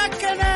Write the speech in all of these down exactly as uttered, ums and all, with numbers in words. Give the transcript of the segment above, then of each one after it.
Kakene.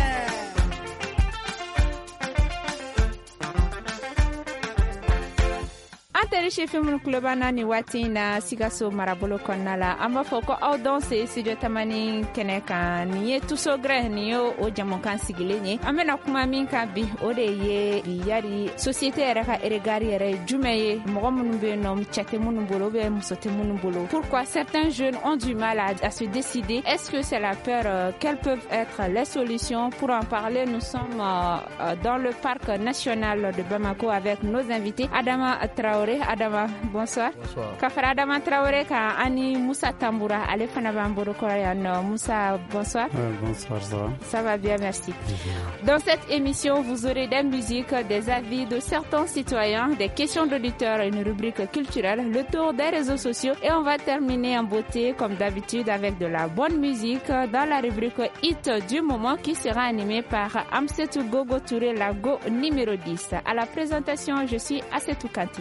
Anteri chefin mun kulobana ni wati na Sikaso marabolo kɔnɔna la an b'a fɔ ko aw dɔn se studio tamani kɛnɛ kan ni ye tusogrɛ ni ye o jamukan sigilen ye an bɛna kuma min kan bi o de ye yari société yɛrɛ ka regard yɛrɛ jumɛn ye mɔgɔ minnu bɛ yen nɔ cɛ tɛ minnu bolo ou bien muso tɛ minnu bolo. Pourquoi certains jeunes ont du mal à, à se décider? Est-ce que c'est la peur? euh, Quelles peuvent être les solutions? Pour en parler, nous sommes euh, dans le parc national de Bamako avec nos invités. Adama Traoré. Adama, bonsoir. Bonsoir. Kafara Adama Traoré ka ani Moussa Tamboura, ale fana b'an bolo kɔrɔ. Moussa, bonsoir. Ouais, bonsoir, ça va? Ça va bien, merci. Dans cette émission, vous aurez des musiques, des avis de certains citoyens, des questions d'auditeurs, une rubrique culturelle, le tour des réseaux sociaux et on va terminer en beauté comme d'habitude avec de la bonne musique dans la rubrique Hit du moment qui sera animée par Amsetou Gogo Touré Lago numéro dix. À la présentation, je suis Assetou Kanti.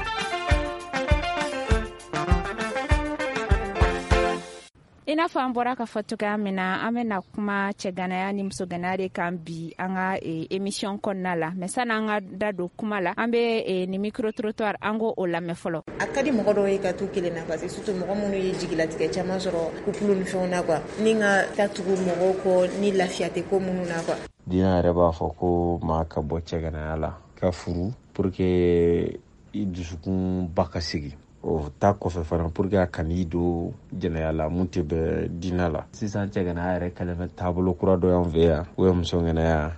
I n'a fɔ an bɔra ka fɔ cogoya min na an bɛna kuma cɛganaya ni musoganaya de kan bi an ka émission kɔnɔna la mais sani an ka da don kuma la an bɛ ni micro trottoir an k'o lamɛn fɔlɔ. A ka di mɔgɔ dɔw ye ka to kelen na parce que surtout mɔgɔ minnu ye jigilatigɛ caman sɔrɔ couple ni fɛnw na quoi ni ka taa tugu mɔgɔw kɔ ni lafiya tɛ ko minnu na quoi. Diinɛ yɛrɛ b'a fɔ ko maa ka bɔ cɛganaya la ka furu pour que i dusukun ba ka sigi. O ta kɔfɛ fana pour que a kan'i don jɛnɛya la mun tɛ bɛn diinɛ la. Sisan cɛganaya yɛrɛ kɛlen bɛ taabolo kura dɔ y'an fɛ yan o ye musogɛnɛya.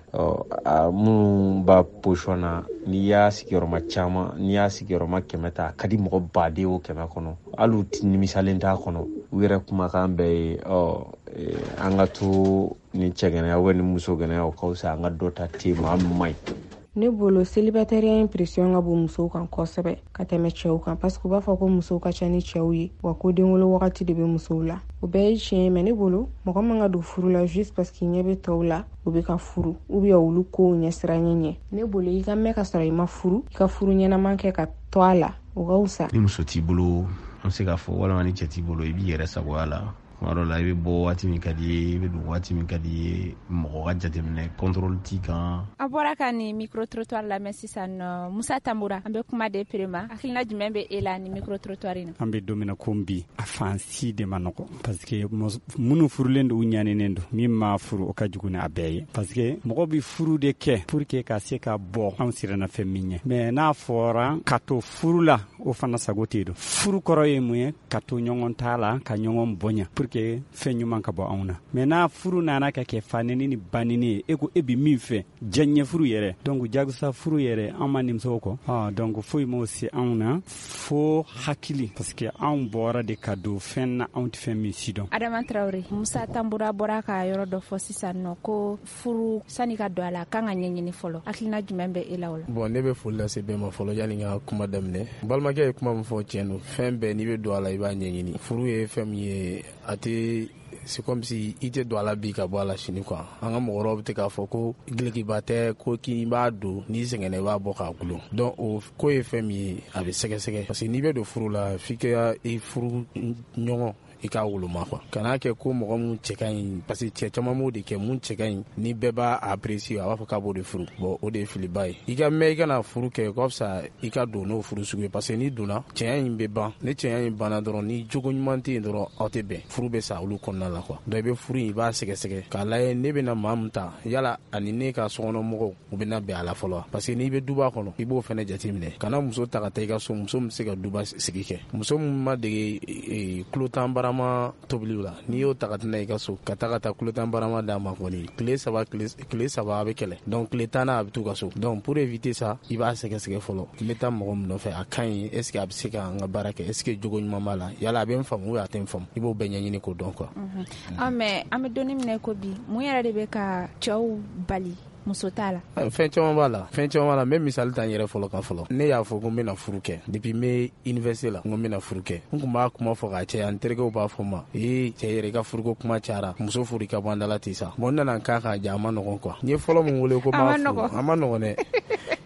Ɔ minnu b'a position na n'i y'a sigiyɔrɔma caman n'i y'a sigiyɔrɔma kɛmɛ ta a ka di mɔgɔ baden o kɛmɛ kɔnɔ hali u nimisalen t'a kɔnɔ u yɛrɛ kumakan bɛɛ ye ɔ an ka to ni cɛganaya ou ni musogɛnɛya o ka fisa an ka dɔ ta tema an man ɲi. Ne bolo célibataire impression ka bon musow kan kosɛbɛ ka tɛmɛ cɛw kan parce que u b'a fɔ ko musow ka ca ni cɛw ye wa ko denwolo wagati de bɛ musow la o bɛɛ ye tiɲɛ mais ne bolo mɔgɔ man ka don furu la juste parce que ɲɛ bɛ tɔw la u bɛ ka furu ou bien olu kow ɲɛsiranɲɛ ɲɛ ne bolo i ka mɛn ka sɔrɔ i ma furu i ka furu ɲɛnaman kɛ ka to a la o ka wusa. Ni muso t'i bolo an bɛ se k'a fɔ walima ni cɛ t'i bolo i b'i yɛrɛ sagoya la. Kuma dɔ la i bɛ bɔ waati min ka di ye i bɛ don waati min ka di ye mɔgɔ ka jateminɛ contrôle t'i kan. A bɔra ka ni micro trottoir lamɛn sisan nɔ Musa Tamboura an bɛ kuma de prema hakilina jumɛn bɛ e la ni micro trottoir in na. An bɛ don min na ko bi a fan si de ma nɔgɔ parce que minnu furulen don u ɲaninen don min ma furu o ka jugu ni a bɛɛ ye parce que mɔgɔ bɛ furu de kɛ pour que ka se ka bɔ anw siranna fɛn min ye mais n'a fɔra ka to furu la o fana sago tɛ don furu kɔrɔ ye mun ye ka to ɲɔgɔn ta la ka ɲɔgɔn bonya que fɛn ɲuman ka bɔ anw na mais n'a furu nana ka kɛ fanini ni banini ye e ko e bi min fɛ diɲɛ furu yɛrɛ donc jagusa furu yɛrɛ an ma nimisa kɔ ah donc foyi m'o se anw na fo hakili parce que anw bɔra de ka don fɛn na anw tɛ fɛn min si dɔn. Adama Traoré, Musa Tamboura bɔra ka yɔrɔ dɔ fɔ sisan nɔ ko furu sani ka don a la kan ka ɲɛɲini fɔlɔ hakilina jumɛn bɛ e la o la. Bon ne bɛ foli lase bɛɛ ma fɔlɔ yanni n ka kuma daminɛ balimakɛ ye kuma min fɔ tiɲɛ don fɛn bɛɛ n'i bɛ don a la i b'a ɲɛɲini furu ye fɛn min ye a tɛ c'est comme si i tɛ don a la bi ka bɔ a la sini quoi an ka mɔgɔkɔrɔbaw bɛ k'a fɔ ko gilikiba tɛ ko k'i b'a don n'i sɛgɛnna i b'a bɔ k'a gulon donc o ko ye fɛn min ye a bɛ sɛgɛsɛgɛ parce que n'i bɛ don furu la f'i ka i furu ɲɔgɔn i k'a woloma quoi kana kɛ ko mɔgɔ mun cɛ ka ɲi parce que cɛ caman m'o de kɛ mun cɛ ka ɲi ni bɛɛ b'a apprécier a b'a fɔ k'a b'o de furu bon o de ye filiba ye i ka mɛn i kana furu kɛ ka fisa i ka don n'o furu sugu ye parce que n'i donna cɛya in bɛ ban ni cɛya in banna dɔrɔn ni jogo ɲuman tɛ yen dɔrɔn aw tɛ bɛn furu bɛ sa olu kɔnɔna la quoi donc i bɛ furu in i b'a sɛgɛsɛgɛ k'a lajɛ ne bɛna maa min ta yala ani ne ka sokɔnɔmɔgɔw u bɛna bɛn a la fɔlɔ parce que n'i bɛ duba kɔnɔ i b'o fana jateminɛ kana muso ta ka taa i ka so muso min bɛ se ka duba sigi kɛ muso min ma dege tulo tan barama tobili la n'i y'o ta ka tɛna i ka so ka taa ka taa kulo tan barama d'a ma kɔni tile saba tile saba a bɛ kɛlɛ donc tile tan a bɛ t'u ka so donc pour éviter ça i b'a sɛgɛsɛgɛ fɔlɔ n bɛ taa mɔgɔ min nɔfɛ a ka ɲi est ce que a bɛ se ka an ka baara kɛ est ce que jogo ɲuman b'a la yala a bɛ n faamu ou a tɛ n faamu i b'o bɛɛ ɲɛɲini k'o dɔn quoi. Ah mais an bɛ donni minɛ ko bi mun yɛrɛ de bɛ ka cɛw bali muso t'a la. Fɛn caman b'a la fɛn caman b'a la n bɛ misali ta n yɛrɛ fɔlɔ kan fɔlɔ ne y'a fɔ ko n bɛna furu kɛ depuis n bɛ université la n ko n bɛna furu kɛ n tun b'a kuma fɔ k'a caya n terikɛw b'a fɔ n ma ee cɛ yɛrɛ i ka furuko kuma cayara muso furu i ka bɔ an da la ten sa bon n nana n k'a kan ja a ma nɔgɔn quoi n ye fɔlɔ min wele ko n b'a furu a ma nɔgɔn dɛ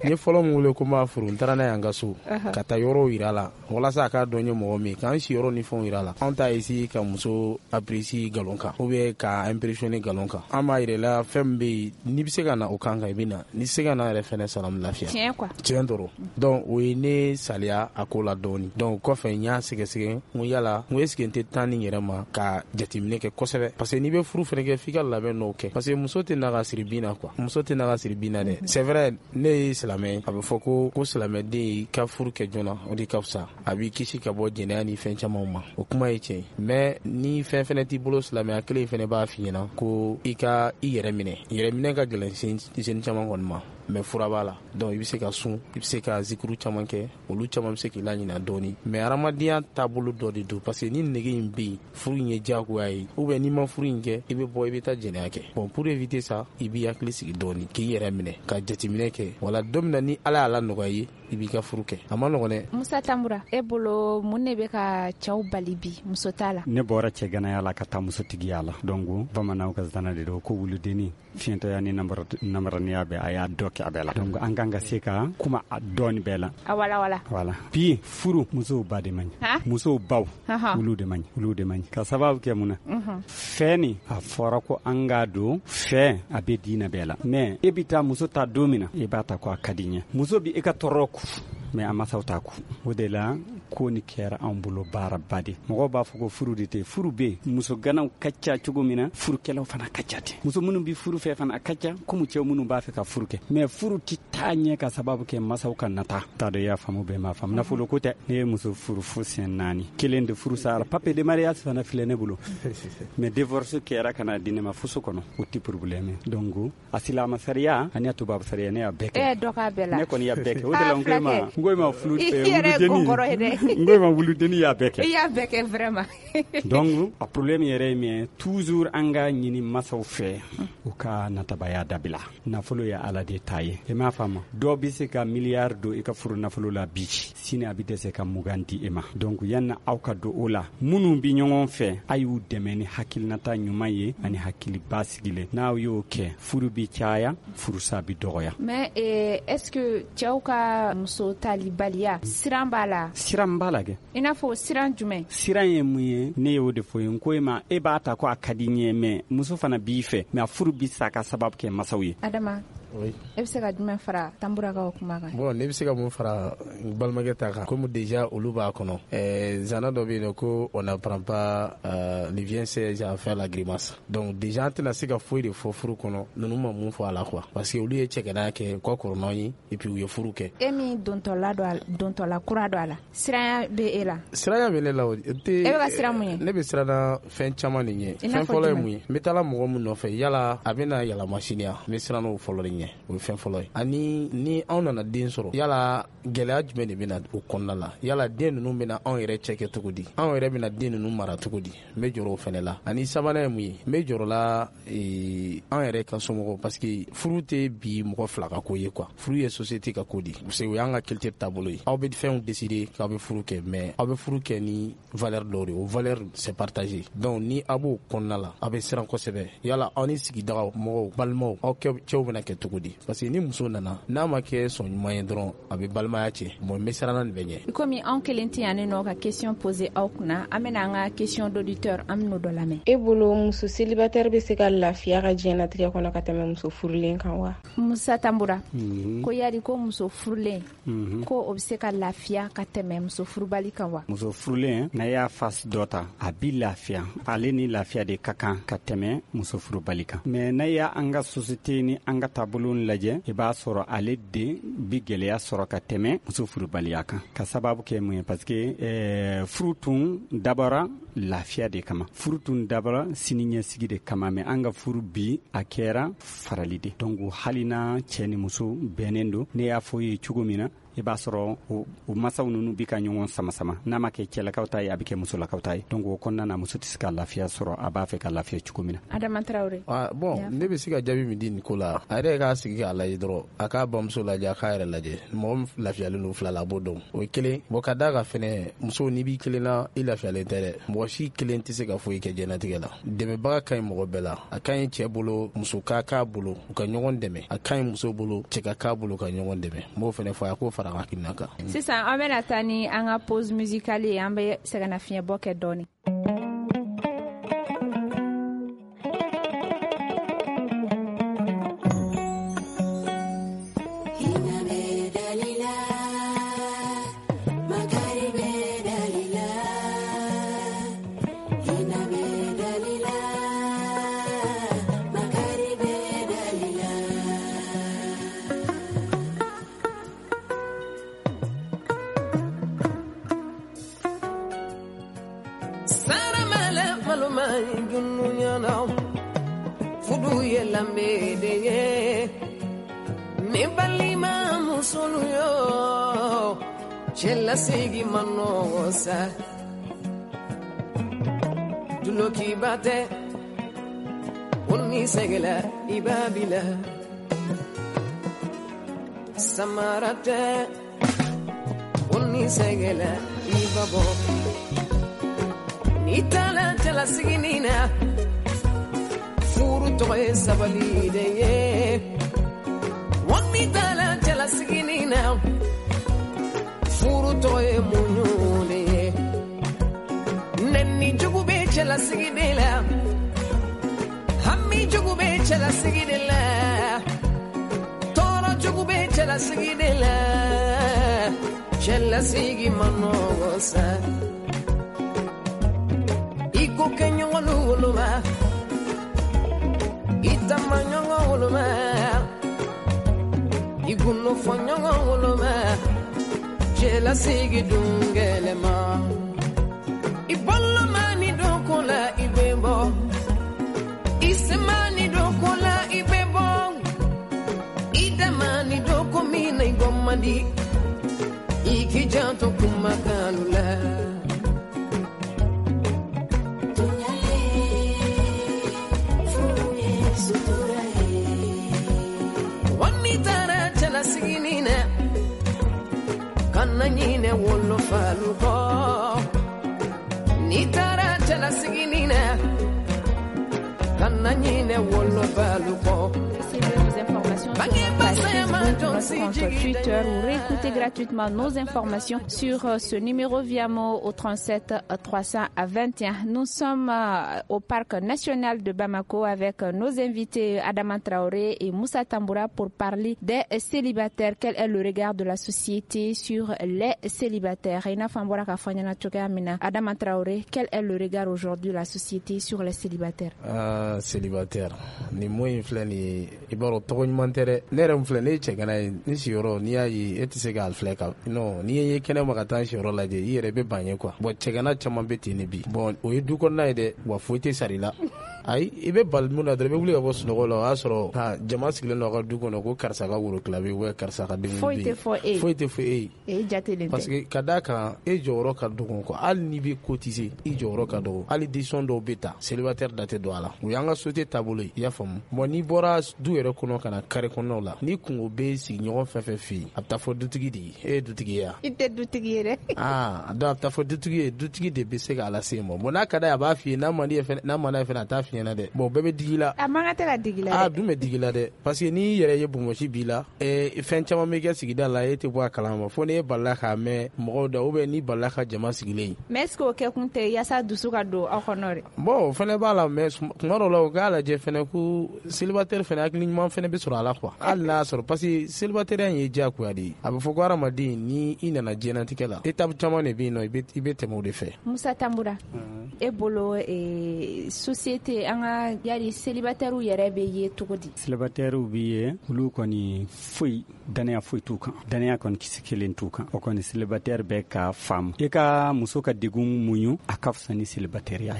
Nye fɔlɔ mun wele ko ma furu n taara n'a y'an ka so ka taa yɔrɔ yira la walasa a k'a dɔn ye mɔgɔ min k'an si yɔrɔ ni fɛnw yira la an t'a essayer ka muso apprécier galon kan ou bien ka impressionner galon kan an b'a yira la fɛn min bɛ yen n'i bɛ se ka na o kan kan i bɛ na n'i se ka na yɛrɛ fɛnɛ salamu lafiya tiɲɛ quoi tiɲɛ dɔrɔn donc o ye ne saliya a ko la dɔɔni donc kɔfɛ n y'a sɛgɛsɛgɛ n ko yala n ko est-ce que n tɛ taa ni yɛrɛ ma ka jateminɛ kɛ kosɛbɛ parce que n'i bɛ furu fɛnɛ kɛ f'i ka labɛn dɔw kɛ parce que muso tɛ na ka siri bin na quoi muso tɛ na ka siri bin na dɛ c'est vrai ne ye silamɛ a bɛ fɔ ko ko silamɛden ka furu kɛ joona o de ka fisa a b'i kisi ka bɔ jɛnɛya ni fɛn camanw ma o kuma ye tiɲɛ mais ni fɛn fɛnɛ t'i bolo silamɛya kelen fɛnɛ b'a f'i ɲɛna ko i ka i yɛrɛ minɛ yɛrɛ minɛ ka gɛlɛn sen caman kɔni ma mais fura b'a la donc i bɛ se ka sun i bɛ se ka zikuru caman kɛ olu caman bɛ se k'i la ɲina dɔɔni mais hadamadenya taabolo dɔ de don parce que ni nege in bɛ yen furu in ye diyagoya ye ou bien n'i ma furu in kɛ i bɛ bɔ i bɛ taa jɛnɛya kɛ bon pour éviter ça i b'i hakili sigi dɔɔni k'i yɛrɛ minɛ ka jateminɛ kɛ wala don min na ni ala y'a la nɔgɔya ye i b'i ka furu kɛ a ma nɔgɔn dɛ. Musa Tambura e bolo mun ne bɛ ka cɛw bali bi muso t'a la. Ne bɔra cɛ ganaya la ka taa musotigiya la donc bamananw ka zana de don ko wuludeni fiɲɛtɔya ni namaraniya bɛɛ a y'a dɔ kɛ a bɛɛ la donc an kan ka se ka kuma a dɔɔni bɛɛ la. A wala wala. Voilà bi furu musow ba de man ɲi musow baw olu de man ɲi olu de man ɲi ka sababu kɛ mun na fɛn ni a fɔra ko an k'a don fɛn a bɛ diinɛ bɛɛ la mais e bɛ taa muso ta don min na i b'a ta ko a ka di ɲɛ muso bi e ka tɔɔrɔ ku mais a masaw t'a ku o de la ko ni kɛra anw bolo baaraba de mɔgɔw b'a fɔ ko furu de tɛ furu bɛ muso ganaw ka ca cogo min na furukɛlaw fana ka ca ten muso minnu bi furu fɛ fana a ka ca komi cɛw minnu b'a fɛ ka furu kɛ mais furu ti taa ɲɛ ka sababu kɛ masaw ka nata t'a dɔn i y'a faamu bɛɛ m'a faamu nafolo ko tɛ ne ye muso furu fo siyɛn naani kelen de furu sara papier de mariage fana filɛ ne bolo mais divorce kɛra ka na di ne ma fuso kɔnɔ o ti problème donc a silama sariya ani a tubabu sariya ne y'a bɛɛ kɛ e dɔ k'a bɛɛ la ne kɔni y'a bɛɛ kɛ o de la n ko ma n ko ma fulu wuludeni n ko ma wuludeni y'a bɛɛ kɛ i y'a bɛɛ kɛ vraiment donc a problème yɛrɛ ye min ye toujours an ka ɲini masaw fɛ u ka natabaya dabila nafolo ye ala de ta ye i m'a faamu dɔw bɛ se ka miliyari don i ka furu nafolo la bi sini a bɛ dɛsɛ ka mugan di e ma donc yanni aw ka don o la minnu bɛ ɲɔgɔn fɛ a y'u dɛmɛ ni hakilinata ɲuman ye ani hakili basigilen n'aw y'o kɛ furu bɛ caya furusa bɛ dɔgɔya. mais eh, est-ce que cɛw ka muso talibaliya siran b'a la. siran b'a la kɛ. i n'a fɔ siran jumɛn. siran ye mun ye ne y'o de fɔ ye n ko e ma e b'a ta ko a ka di ɲɛ mais muso fana b'i fɛ mais a furu bɛ sa ka sababu kɛ masaw ye. Adama. Oui. E bɛ se ka jumɛn fara Tambura ka o kuma kan. Bon ne bɛ se ka mun fara balimakɛ ta kan comme déjà olu b'a kɔnɔ ɛɛ zana dɔ bɛ yen nɔ ko on n'apprend pas euh, le vient sage à faire la grimace donc déjà an tɛna se ka foyi de fɔ furu kɔnɔ ninnu ma mun fɔ a la quoi parce que olu ye cɛkɛda kɛ kɔ kɔrɔnɔ ye et puis u ye furu kɛ. E min dontɔla dɔ a dontɔla kura dɔ a la siranya bɛ e la. siranya bɛ ne la o tɛ. e bɛ ka siran mun ye. ne bɛ siran na fɛn caman de ɲɛ. fɛn fɔlɔ ye mun ye n bɛ taa mɔgɔ min nɔfɛ yala a bɛna yɛlɛma siniya n bɛ siran n'o fɔlɔ de ɲɛ. o ye fɛn fɔlɔ ye ani ni anw nana den sɔrɔ yala gɛlɛya jumɛn de bɛna o kɔnɔna la yala den ninnu bɛna anw yɛrɛ cɛ kɛ cogo di anw yɛrɛ bɛna den ninnu mara cogo di n bɛ jɔrɔ o fɛnɛ la ani sabanan ye mun ye n bɛ jɔrɔ la anw yɛrɛ ka somɔgɔw parce que furu tɛ bi mɔgɔ fila ka ko ye quoi furu ye société ka ko di parce que o y'an ka culture taabolo ye aw bɛ fɛnw décider k'aw bɛ furu kɛ mais aw bɛ furu kɛ ni valeur dɔw de o valeur c'est partagé donc ni aw b'o kɔnɔna la aw bɛ siran kosɛbɛ yala aw ni sigidaga mɔgɔw balimaw aw cɛw bɛna kɛ cogo di parce que ni muso nana n'a ma kɛ sɔn ɲuman ye dɔrɔn a bɛ balimaya cɛ bon n bɛ siranna nin bɛ ɲɛ. komi anw kelen tɛ yan ne nɔ ka question poser aw kunna an bɛna an ka question d'auditeur an bɛn'o dɔ lamɛn. e bolo muso célibataire bɛ se ka lafiya ka diɲɛnatigɛ kɔnɔ ka tɛmɛ muso furulen kan wa. Musa Tambura ko yari ko muso furulen ko o bɛ se ka lafiya ka tɛmɛ muso furubali kan wa. muso furulen n'a y'a fasi dɔ ta a bi lafiya ale ni lafiya de ka kan ka tɛmɛ muso furubali kan mais n'a y'a an ka société ni an ka taabolo lajɛ i b'a sɔrɔ ale den bi gɛlɛya sɔrɔ ka tɛmɛ muso furubaliya kan ka sababu kɛ mun ye parce que eh, furu tun dabɔra lafiya de kama furu tun dabɔra siniɲɛsigi de kama mais an ka furu bi a kɛra farali de donc hali na cɛ ni muso bɛnnen don ne y'a fɔ ye cogo min na i b'a sɔrɔ o masaw ninnu bi ka ɲɔgɔn sama sama n'a ma kɛ cɛlakaw ta ye a bɛ kɛ musolakaw ta ye donc o kɔnɔna na muso tɛ se ka lafiya sɔrɔ a b'a fɛ ka lafiya cogo min na. Adama Traore. ah bon ne bɛ se ka jaabi min di nin ko la a yɛrɛ k'a sigi k'a lajɛ dɔrɔn a k'a bamuso lajɛ a k'a yɛrɛ lajɛ mɔgɔ min lafiyalen don fila la a b'o dɔn o ye kelen bon ka d'a kan fɛnɛ muso n'i b'i kelen na i lafiyalen tɛ dɛ mɔgɔ mɔgɔ si kelen tɛ se ka foyi kɛ jɛnatigɛ la. Dɛmɛbaga ka ɲi mɔgɔ bɛɛ la. A ka ɲi cɛ bolo, muso ka k'a bolo, u ka ɲɔgɔn dɛmɛ. A ka ɲi muso bolo, cɛ ka k'a bolo ka ɲɔgɔn dɛmɛ. M'o fɛnɛ fɔ a k'o fara ka hakilina kan. Sisan an bɛna taa ni an ka pause musicale ye, an bɛ sɛgɛnnafiɲɛbɔ kɛ dɔɔni. Sigi manosa duloki bate unni segela ibabila samarate unni segela ibabo nitala tala siginina furu toye sabalide ye unni tala tala siginina furu toye munyune nenni jugube chala sigidela hammi jugube chala sigidela toro jugube chala sigidela chala sigi manosa iko kenyongolu woluma itamanyongo woluma iguno fonyongo woluma la sigi dungelema ibolla mani dokola ibebo isemani dokola ibebo idamani dokomina igomandi ikijanto kumakalula wanitara chala siginina nanyine wollo faluko nitara chala siginina kananyine wollo faluko. Sur Twitter ou réécoutez gratuitement nos informations sur euh, ce numéro Viamo au trente-sept trois cent vingt et un. Nous sommes euh, au parc national de Bamako avec euh, nos invités Adama Traoré et Moussa Tamboura pour parler des célibataires. Quel est le regard de la société sur les célibataires? Reina Fambora Kafanyana Tokamina. Adama Traoré, quel est le regard aujourd'hui de la société sur les célibataires? Ah, célibataire. Ni moi inflani ibaro togonmantere nere inflani chegana ni sioro ni ayi etisega alfleka no ni ye kene magata sioro laje yere be banye kwa bo chegana chama beti ni bi bon o yedu ko na ide wa fote sarila ay ibe balmuna dre be wuli abo suno lo asro ha jama sigile no ga du ko no ko karsa ga wuro klabe we karsa ga dingi fote fo e fote fo e e jatele parce que kadaka e joro ka du ko al ni be cotiser e joro ka do ali dison do beta célibataire date do ala u yanga sote tabule ya fam mo ni bora du ere ko no kana kare ko no la ni kungo be si nyon fe fe fi apta fo dutigi di e dutigi ya ite dutigi re ah da apta fo dutigi dutigi de be se ga ala se mo bona kada ya ba fi na mani fe na mana fe na ta fi na de bon bebe digila amanga te la digila ah du me digila de parce que ni yere ye bumo shi bila e fen chama me ga sigida la ete bo kalama fo ne balla ka me mo da obe ni balla ka jama sigile mais est-ce que kunte ya sa dusu ka do akonore bon fene bala mais ngoro lo gala je fene ku célibataire fene ak ligne man fene be sur ala quoi alla sur parce que célibataire ye ja ko adi abu fo gwara madi ni ina na jena tikela étape chama ne bi no ibe ibe temo de fait Moussa Tamboura e bolo e société anga yari célibataire yere be ye tugodi célibataire bi ye ulu koni foi dania foi tuka dania kon kisikelen tuka o koni célibataire be ka femme e ka muso ka digum munyu akafsani célibataire ya o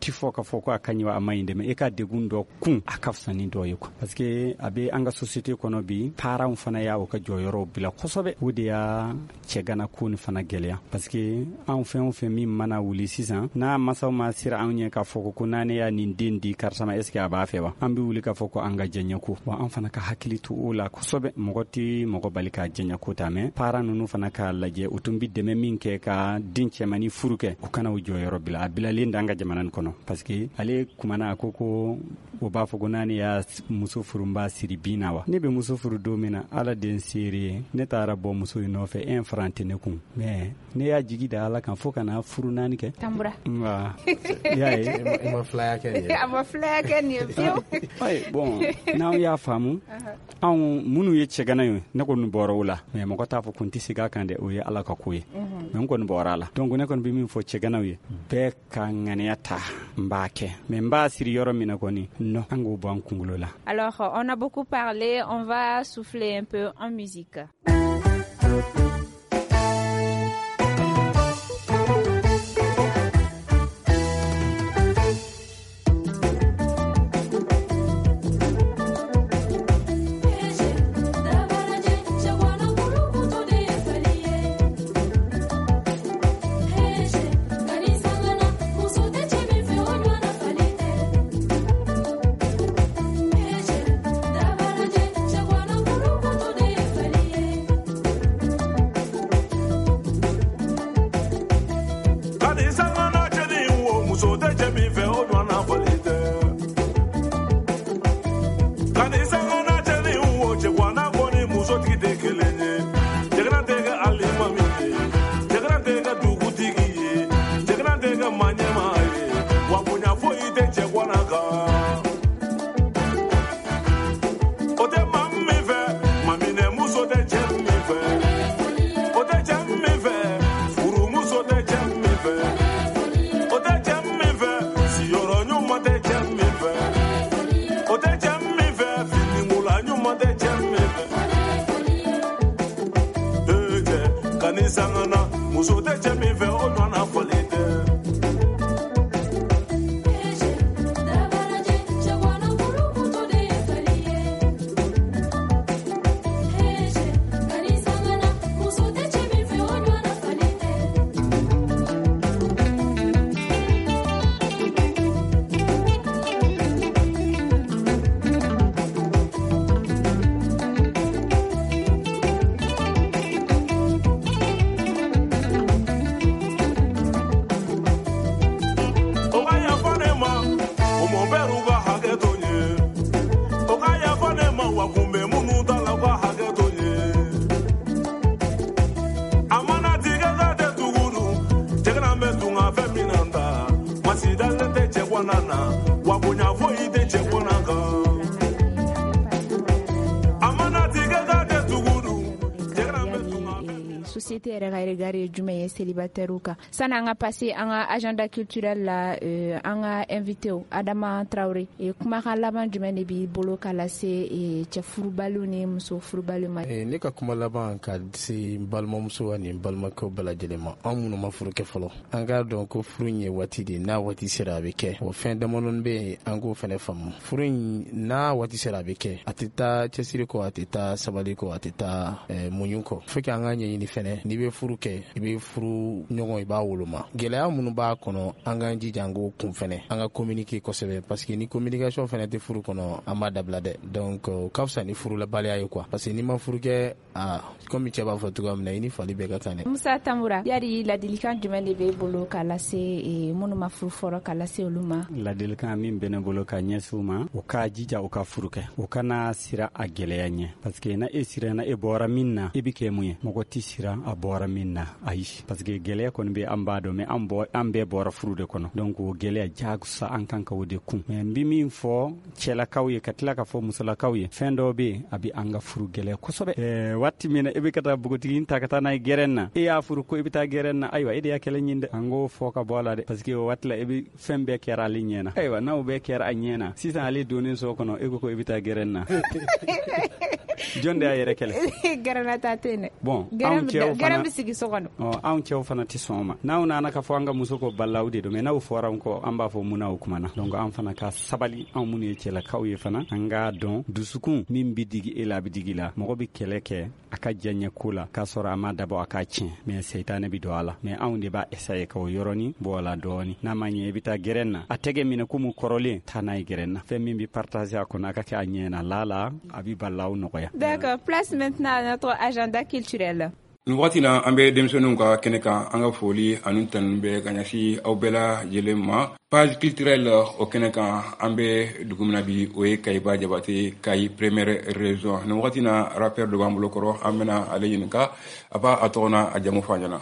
ti fo ka fo ko akanyi wa amayinde me e ka degun do kun akafsani do yeko parce que abe anga société kono bi parents fana ya o ka joyoro bila kosobe wudi ya cegana kun fana gelya parce que en fait on fait mi mana wuli sisan na masaw ma sira anye ka fo ko nane ya nin dindi karsama est ce que aba fe ba ambi wuli ka fo ko anga jenya ko wa an fana ka hakilitu ola kosobe mogoti mogo balika jenya ko tame parents nunu fana ka laje utumbi deme min ke ka dinche mani furuke o kana o joyoro bila abila linda anga jamanan kono parce que ale kumana akoko o ba fo gonani ya muso furumba siri binawa ne be muso furu domina ala den siri ne tara bo muso ino fe un franc ne kun mais ne ya jigi da ala kan fo kana furu nani ke tambura wa ya e ma flyer ke ama flyer ke ni bio ay bon na ya famu an munu ye cegana yo ne ko nu boro wala mais mo ko ta fo kunti siga kande o ye ala ka kuye men ko nu borala donc ne ko bi min fo cegana yo be ka nganiata mbake mais mba siri yoro mina ko ni no ango ban kungulola. Alors on a beaucoup parlé, on va souffler un peu en musique. société regardé jumé célibataire ou ka sana nga passé anga agenda culturel la euh, anga invité Adama Traoré et kuma kala ban jumé ne bi bolo kala se e cha furubalu ni muso furubalu ma e ne ka kuma laban ka se balma muso ani balma ko bala jelema amunu ma furu ke folo anga donc ko furunye wati de na wati sera beke o fin de monon be ango fene fam furun na wati sera beke atita chesiri ko atita sabali ko atita eh, munyuko feke anga nyi ni fene ni be furu ke be furu nyogo iba woluma gelaya munu ba kono anga nji jango kun fene anga communiquer ko sebe parce que ni communication fene te furu kono amada blade donc uh, kafsa ni furu la balaya yo quoi parce que ni ma furu ke ah comme tu ba fotu am na ni fali be gatane Musa Tamura yari la dilikan jumane be bolo kala se e munu ma furu foro kala se oluma la dilikan min bene bolo ka nyesuma o ka jija o ka furu ke o kana sira a gelaya nye parce que na e sira na e bora minna e bike muye moko ti sira a bora minna ayi parce que gelaya kon be ambado me ambo ambe bora furu de kono donc o gelaya jagu sa an kanka wode kun mais mbi min fo chela kawye katla ka fo musala kawye fendo be abi anga furu gelaya ko sobe e watti mina e be kata bugoti inta kata na gerenna e ya furu ko ibita gerenna aywa ide ya kele nyinde ango foka bola de parce que watla e be fembe kera linyena aywa na o be kera anyena sisa ali doni so kono e ko ibita gerenna jonde ayere kele garana tatene bon am chew garan bisigi sokono o an cɛw fana ti sɔn ma n'aw nana ka fɔ an ka muso ko balaw de do mais n'aw fɔra an kɔ an b'a fɔ mun n'aw kumana donc an fana ka sabali an minnu ye cɛlakaw ye fana an k'a dɔn dusukun min bi digi e la a bi digi la mɔgɔ bi kɛlɛ kɛ a ka diyaɲɛ ko la k'a sɔrɔ a ma dabɔ a ka tiɲɛ mais seitanɛ bi don a la mais anw de b'a essayer ka o yɔrɔni bɔ a la dɔɔni n'a ma ɲɛ i bi taa gɛrɛn na a tɛgɛ minɛ komi kɔrɔlen taa n'a ye gɛrɛn na fɛn min bi partager a kɔnɔ a ka kɛ a ɲɛ na la la a bi balaw nɔgɔya. D'accord, place maintenant à notre agenda culturel. Nin wagati na an bɛ denmisɛnninw ka kɛnɛ kan an ka foli ani tanu bɛ ka ɲɛsin aw bɛɛ lajɛlen ma. Page culturelle o kɛnɛ kan an bɛ dugu min na bi o ye Kayiba Jabate Kayi première région. Nin wagati na rappeur dɔ b'an bolo kɔrɔ an bɛna ale ɲininka a b'a a tɔgɔ n'a a jamu fɔ an ɲɛna.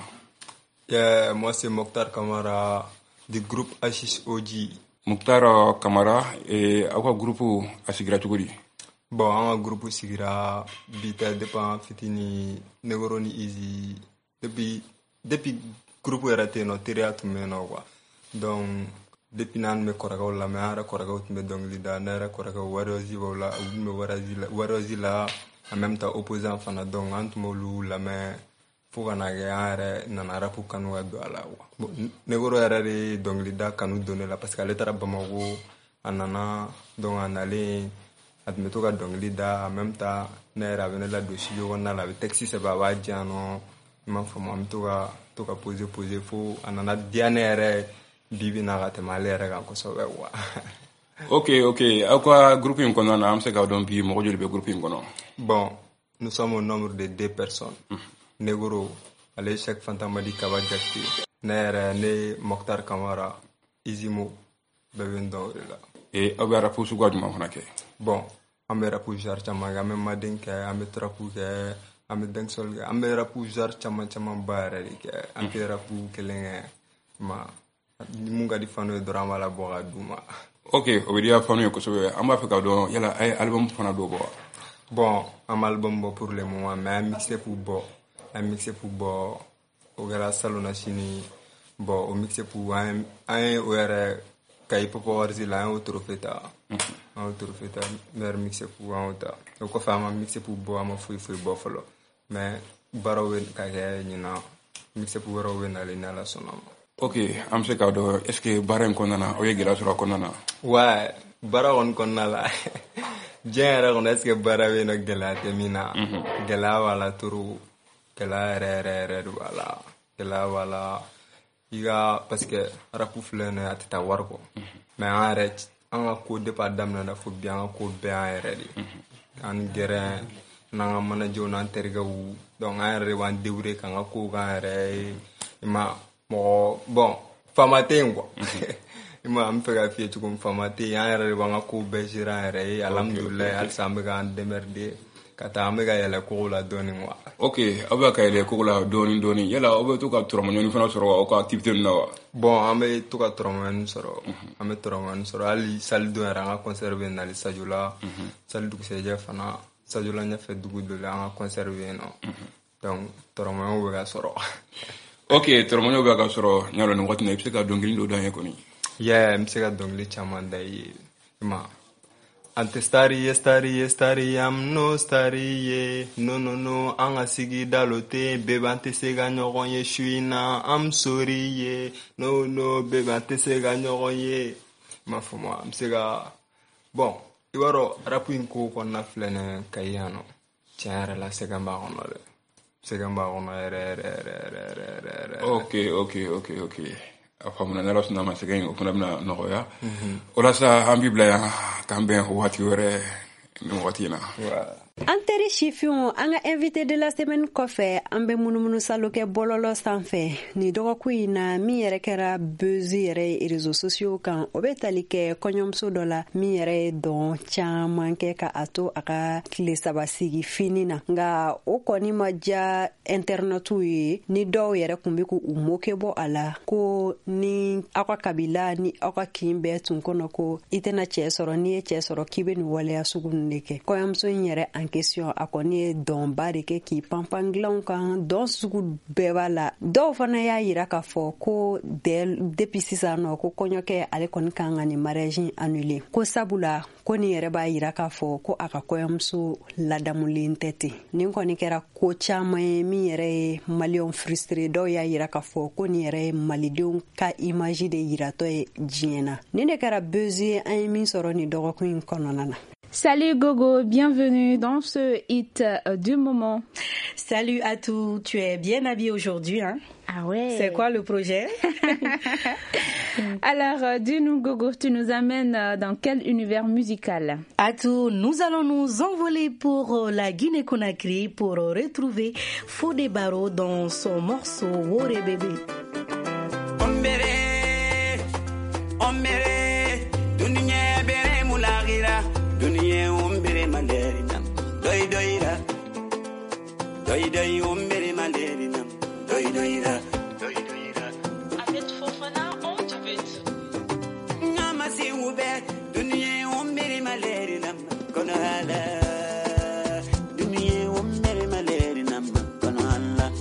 Yeah, moi c'est Mokhtar Kamara du groupe H S O G. Mokhtar Kamara et aw ka groupe a sigira cogo di? Bon, an ka groupe sigira bita depuis fitini Negoro ni Easy depuis depuis groupe yɛrɛ tɛ yen nɔ teriya tun bɛ yen nɔ quoi. Donc depuis n'an bɛ kɔrɔkɛw lamɛn an yɛrɛ kɔrɔkɛw tun bɛ dɔnkili da ne yɛrɛ kɔrɔkɛw Warriors b'o la u tun bɛ Warriors la en même temps opposant fana donc an tun b'olu lamɛn fo ka na kɛ an yɛrɛ nana rap kanu ka don a la quoi. Bon, Negoro yɛrɛ de dɔnkili da kanu don ne la parce que ale taara Bamako a nana donc a nalen a tun bɛ to ka dɔnkili da en même temps ne yɛrɛ a bɛ ne ladon studio kɔnɔna la a bɛ texte sɛbɛn a b'a di yan nɔ i m'a faamu an bɛ to ka to ka poser poser fo a nana diya ne yɛrɛ bi bi na ka tɛmɛ ale yɛrɛ kan kosɛbɛ quoi. Ok ok aw ka groupe in kɔnɔna na an bɛ se k'a dɔn bi mɔgɔ joli bɛ groupe in kɔnɔ? Bon, nous sommes au nombre de deux personnes. Mm. Negoro ale Cheikh Fantamadi Kaba Jakite ne yɛrɛ ne Mokhtar Kamara Izimo bɛɛ bɛ n dɔn o de la. Et aw bɛ rap suguya jumɛn fana kɛ? Bon, an bɛ rap genre caman kɛ an bɛ maden kɛ an bɛ trap kɛ an bɛ dancehall kɛ an bɛ rap genre caman caman ba yɛrɛ de kɛ an tɛ rap kelen kɛ ma mun ka di fanu ye dɔrɔn an b'a labɔ ka d'u ma. Ok o bɛ diya fanu ye kosɛbɛ an b'a fɛ k'a dɔn yala a ye album fana dɔ bɔ wa? Bon an ma album bɔ pour le moment mais an mixtape bɔ an mixtape bɔ o kɛra salon na sini bon o mixtape an ye o yɛrɛ Kayi Papa Warzi la an y'o trophée ta an y'o trophée ta meilleur mixtape an y'o ta o kɔfɛ an ma mixtape bɔ an ma foyi foyi bɔ fɔlɔ mais baaraw bɛ ka kɛ ɲinan mixtape wɛrɛw bɛ nalen ni Ala sɔnna ma. Ok an bɛ se k'a dɔn est ce que baara in kɔnɔna na aw ye gɛlɛya sɔrɔ a kɔnɔna na? Ouais baara kɔni kɔnɔna la diɲɛ yɛrɛ kɔnɔ est ce que baara bɛ yen nɔ gɛlɛya tɛ min na gɛlɛya b'a la trop gɛlɛya yɛrɛ yɛrɛ yɛrɛ de b'a la gɛlɛya b'a la i ka parce que rap filɛ nin ye a tɛ taa wari kɔ mais an yɛrɛ an ka ko depuis a daminɛna fo bi an ka ko bɛɛ an yɛrɛ de an ni gɛrɛn n'an ka manajew n'an terikɛw donc an yɛrɛ de b'an débrouiller k'an ka kow k'an yɛrɛ ye i ma mɔgɔ bon faama tɛ yen quoi i ma an bɛ fɛ ka f'i ye cogo min faama tɛ yen an yɛrɛ de b'an ka kow bɛɛ gérer an yɛrɛ ye alhamdulilayi halisa an bɛ k'an démerder ka taa an bɛ ka yɛlɛ kogo la dɔɔni quoi. Ok aw bɛ ka yɛlɛ kogo la dɔɔni dɔɔni yala aw bɛ to ka tɔrɔmɔɲɔni fana sɔrɔ aw ka activité ninnu na wa? Bon an bɛ to ka tɔrɔmɔɲɔni sɔrɔ an bɛ tɔrɔmɔɲɔni sɔrɔ hali sali don yɛrɛ an ka concert bɛ nali Sajo la sali dugusɛjɛ fana Sajo la ɲɛfɛ dugu dɔ la an ka concert bɛ yen nɔ donc tɔrɔmɔɲɔw bɛ ka sɔrɔ. Ok tɔrɔmɔɲɔw bɛ ka sɔrɔ n y'a dɔn nin waati na i bɛ se ka dɔnkili dɔ da n ye kɔni? Yeah n bɛ se ka dɔnkili caman da i ye i ma ante stari ye stari ye stari am no stari ye no no no an ka sigida lo te bɛɛ b'an tɛ se ka ɲɔgɔn ye su in na am sorry ye no no bɛɛ b'an tɛ se ka ɲɔgɔn ye i m'a faamu an bɛ se ka bon i b'a dɔn rap in ko kɔnɔna filɛ nin ye Kayi yan nɔ tiɲɛ yɛrɛ la sɛgɛn b'a kɔnɔ dɛ sɛgɛn b'a kɔnɔ yɛrɛ yɛrɛ yɛrɛ yɛrɛ yɛrɛ yɛrɛ. Ok ok ok ok a faamuna n'Ala sɔnna ma sɛgɛn o fana bɛna nɔgɔya o la sa an b'i bila yan k'an bɛn waati wɛrɛ nin wagati in na. An teri sifinw an ka invité de la semaine kɔfɛ an bɛ munumunu salo kɛ bɔlɔlɔ sanfɛ ni dɔgɔkun in na min yɛrɛ kɛra buzz yɛrɛ ye réseaux sociaux kan o bɛ tali kɛ kɔɲɔmuso dɔ la min yɛrɛ ye dɔn caman kɛ ka a to a ka tile saba sigi fini na nka o kɔni ma diya internetiw ye ni dɔw yɛrɛ kun bɛ k'u moke bɔ a la ko ni aw ka kabila ni aw ka kin bɛɛ tun kɔnɔ ko i tɛna cɛ sɔrɔ n'i ye cɛ sɔrɔ k'i bɛ nin waleya sugu ninnu de kɛ kɔɲɔmuso in yɛrɛ en question a kɔni ye dɔnba de kɛ k'i panpan dilanw kan dɔn sugu bɛɛ b'a la dɔw fana y'a yira k'a fɔ ko depuis sisan nɔ ko kɔɲɔkɛ ale kɔni kan ka nin mariage annulé ko sabula ko nin yɛrɛ b'a yira k'a fɔ ko a ka kɔɲɔmuso ladamulen tɛ ten nin kɔni kɛra ko caman ye min yɛrɛ ye maliyɛnw frustré dɔw y'a yira k'a fɔ ko nin yɛrɛ ye malidenw ka image de yiratɔ ye diɲɛ na nin de kɛra buzz ye an ye min sɔrɔ nin dɔgɔkun in kɔnɔna na. Salut Gogo, bienvenue dans ce hit du moment. Salut à tous, tu es bien habillée aujourd'hui, hein? Ah ouais. C'est quoi le projet? Alors, euh, dis-nous Gogo, tu nous amènes euh, dans quel univers musical? À tout, nous allons nous envoler pour euh, la Guinée-Conakry pour euh, retrouver Fodé Barro dans son morceau Wore Bébé. Ombere, ombere, dunia bere mulagira. Dunia umbere malerinam, doi doira, doi doi umbere malerinam, doi doira, doi doira. Avec Fofana, on te veut. Namasi ube, dunia umbere malerinam, konohala. Dunia umbere malerinam, konohala.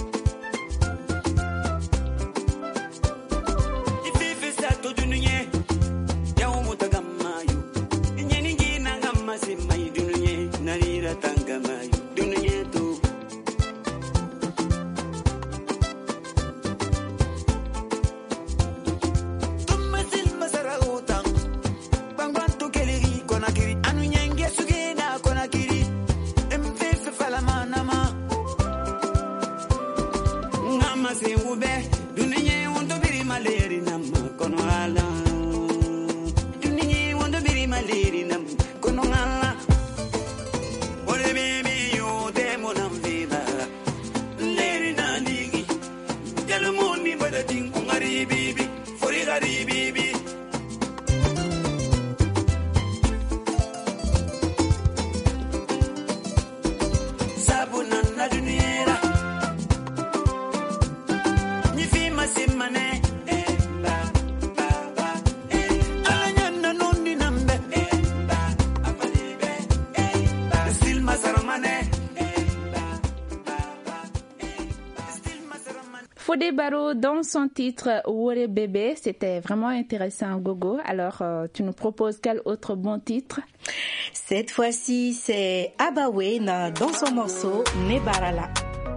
Ififi sato dunia, ya umutagamayu. Mai dunia narira tanga mai dunia tu tumasil masarauta bangwantu keleri konakiri anu nyenge sugena konakiri mfefe falamana ma ngama se ube dunia wondo biri maleri namma kono ala dunia wondo biri maleri namma kono ala. Fodé Barro dans son titre Wore Bébé, c'était vraiment intéressant Gogo. Alors euh, tu nous proposes quel autre bon titre? Cette fois-ci c'est Abawena dans son morceau Nebarala.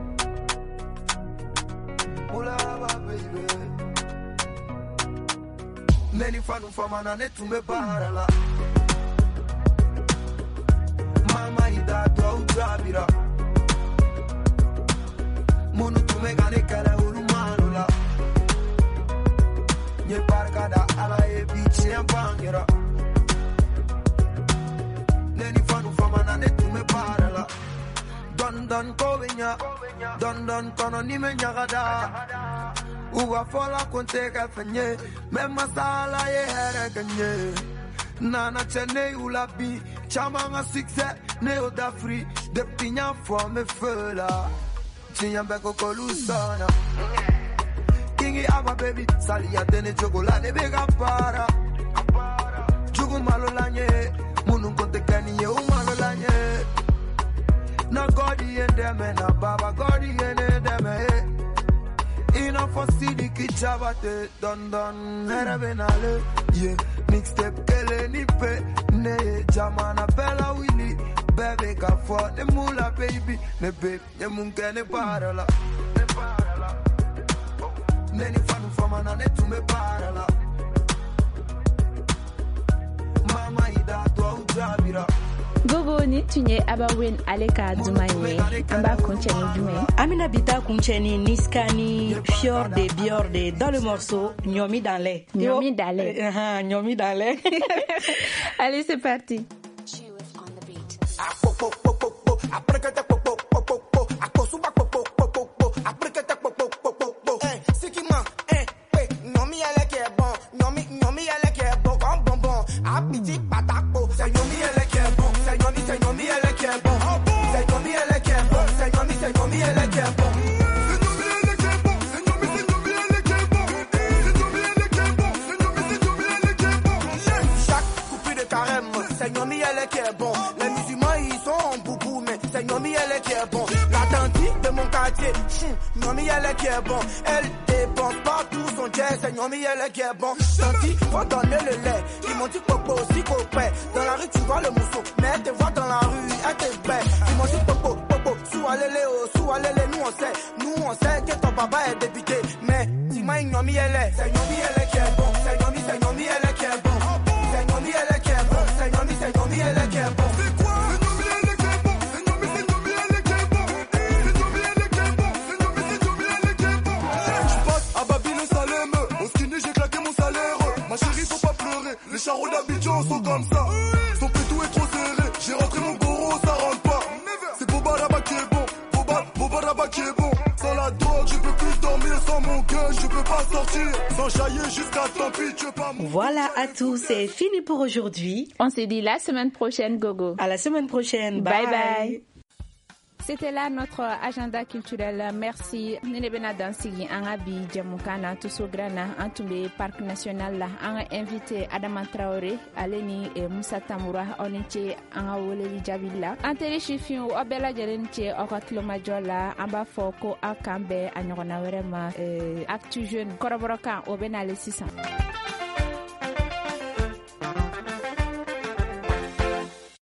Mama ida to uzabira Munu tume gane kala ulumano la Nye parkada ala e bichi ambangera Neni fanu famana ne tume parala Don don kovenya Don don kono ni me nyagada Uwa fola konte ka fenye Me masala ye here ganye Nana chene ulabi Chamanga succès Neo da free De pignan for me fela Chinyambeko kolusana Kingi aba baby Sali ya tene chocolate Bega para Jugu malo lanye Munu konte kani ye umalo lanye Na godi yendeme Na baba godi yendeme Ina fosidi kichabate Don don Here benale Yeah Mixtape kele nipe Ne jamana bella willy Baby ka for the mula baby Ne babe ne munke ne parala Ne parala Neni fanu famana ne tu me parala Mama ida to uzabira Gogo ni tunye Abawen aleka dumaye amba kuncheni dumaye Amina Bita kuncheni Niskani Fior de Biorde dans le morceau Nyomi dans les Nyomi dans les uh-huh, Nyomi dans les Allez c'est parti. Chaque coupure de carême, c'est Nyomi elle qui est bon. Les musulmans ils sont en boucle. elle qui est bon. La tante de mon quartier, hum, Nomi elle qui est bon. Elle dépense partout son jet, c'est Nomi elle qui est bon. Tanti, faut donner le lait. Ils m'ont dit popo, si copain. Dans la rue tu vois le mousseau, mais elle te voit dans la rue, elle te paie. Ils m'ont dit popo, popo, sous allez oh, sous allez nous on sait. Nous on sait que ton papa est député. Mais dis-moi une Nomi elle est, c'est Nomi elle qui est bon. C'est Nomi, c'est Nomi elle qui est bon. C'est Nomi elle qui est bon. C'est Nomi, c'est Nomi elle qui est bon. C'est quoi? C'est Nomi elle qui est bon. C'est Nomi, c'est Nomi elle qui est bon. C'est Nomi elle qui est bon. C'est Nomi, c'est Nomi elle qui est bon. Je passe à Babi le Salem. Au skinny j'ai claqué mon salaire. Ma chérie faut pas pleurer. Les charros d'Abidjan sont comme ça. Son pétou est trop serré. J'ai rentré mon goro, ça rentre pas. C'est Boba Rabat qui est bon. Boba, Boba Rabat qui est bon. Sans la drogue, je peux plus dormir. Sans mon gun, je peux pas sortir. Sans jaillir jusqu'à tant pis, tu veux pas. Voilà à tous, c'est fini pour aujourd'hui. On se dit la semaine prochaine, Gogo. À la semaine prochaine. Bye Bye. bye. C'était là notre agenda culturel. Merci. Nene bena dansigi anga bi jamukana tusograna antumbe parc national la anga invité Adama Traoré aleni e Moussa Tamoura oniche anga woleli jabilla. Antere chifion obela jerenche okatlo majola amba foko akambe anyona werema e actu jeune koroboroka obena le six cents.